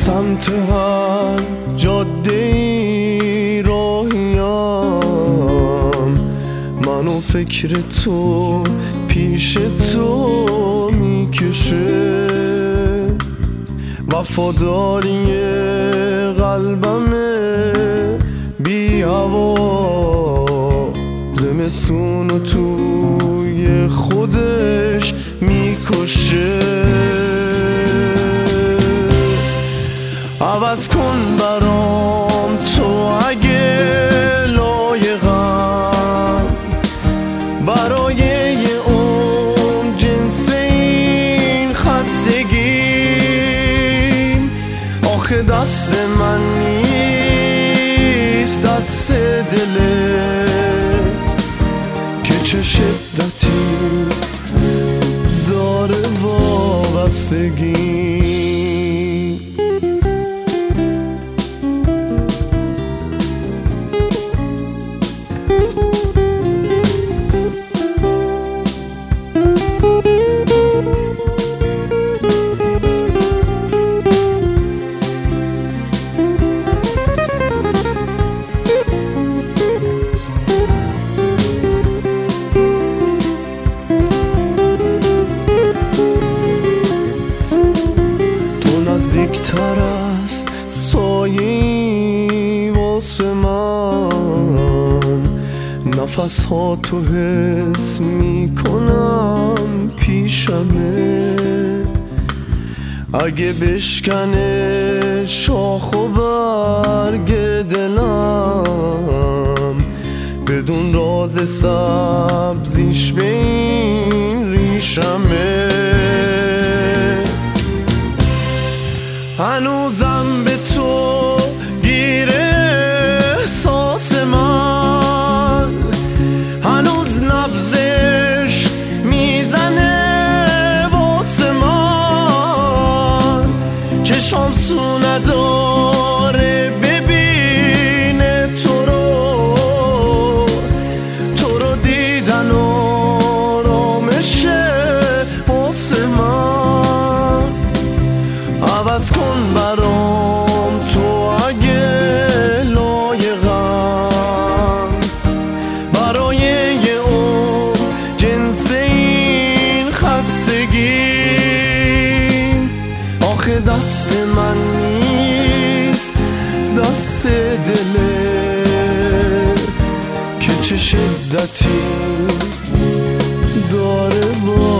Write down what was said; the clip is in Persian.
سمت هر جاده راهیم، منو فکر تو پیش تو میکشه. وفاداری قلبمه بی هوا، زمستونو توی خودش میکشه. عوض کن برام تو اگه لایقم، برای یه اون جنس این خستگی. آخه دست من نیست، دست دله که چه شدتی داره وابستگی. نزدیکتر از سایه‌ای واسه من، نفس ها تو حس میکنم پیشمه. اگه بشکنه شاخ و برگ دلم، بدون راز سبزیش به این ریشمه. هنوزم به تو گیره احساس من، هنوز نبضش میزنه واسه من. چشام سو نداره ببینه تو رو دیدن آرامشه واسه من. عوض کن برام تو اگه لایقم، برای یه اون جنس این خستگی. آخه دست من نیست، دست دله که چه شدتی داره